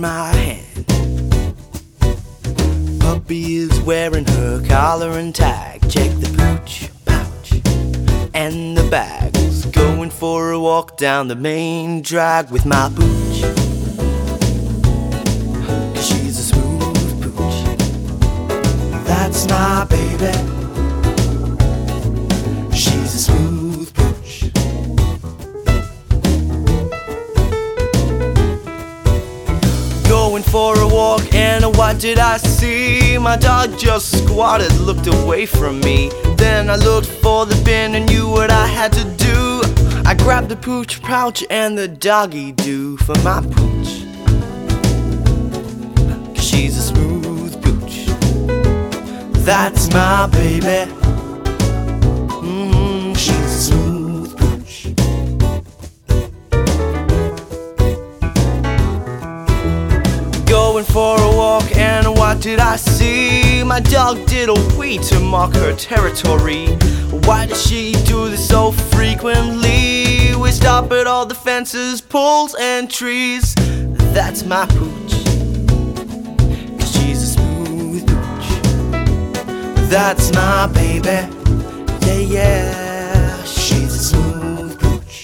my hand. Puppy is wearing her collar and tag. Check the pooch, pouch, and the bags. Going for a walk down the main drag with my pooch, 'cause she's a smooth pooch. That's my baby. She's a smooth pooch. Going for a walk and what did I see? My dog just squatted, looked away from me. Then I looked for the bin and knew what I had to do. I grabbed the pooch pouch and the doggy do for my pooch, 'cause she's a smooth pooch. That's my baby. She's a smooth pooch. Going for a walk and what did I see? My dog did a wee to mark her territory. Why does she do this so frequently? We stop at all the fences, poles and trees. That's my pooch, 'cause she's a smooth pooch. That's my baby. Yeah, yeah, she's a smooth pooch.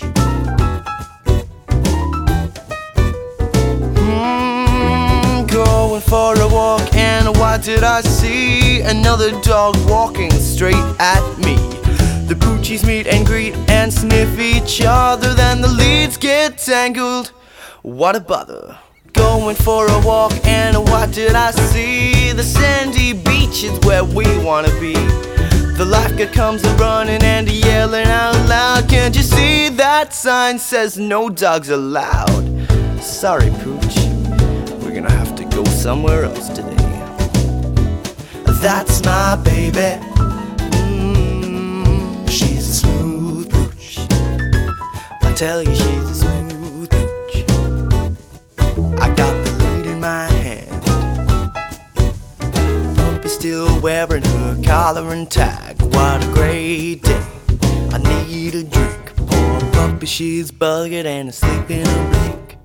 Going for a walk and what did I see? Another dog walking straight at me. The poochies meet and greet and sniff each other. Then the leads get tangled. What a bother. Going for a walk and what did I see? The sandy beach is where we wanna be. The lifeguard comes running and yelling out loud. Can't you see that sign says no dogs allowed? Sorry, pooch, we're gonna have to go somewhere else today. That's my baby. She's a smooth pooch. I tell you, she's a smooth pooch. I got the lead in my hand. Puppy still wearing her collar and tag. What a great day. I need a drink. Poor puppy, she's bugged and asleep in a blink.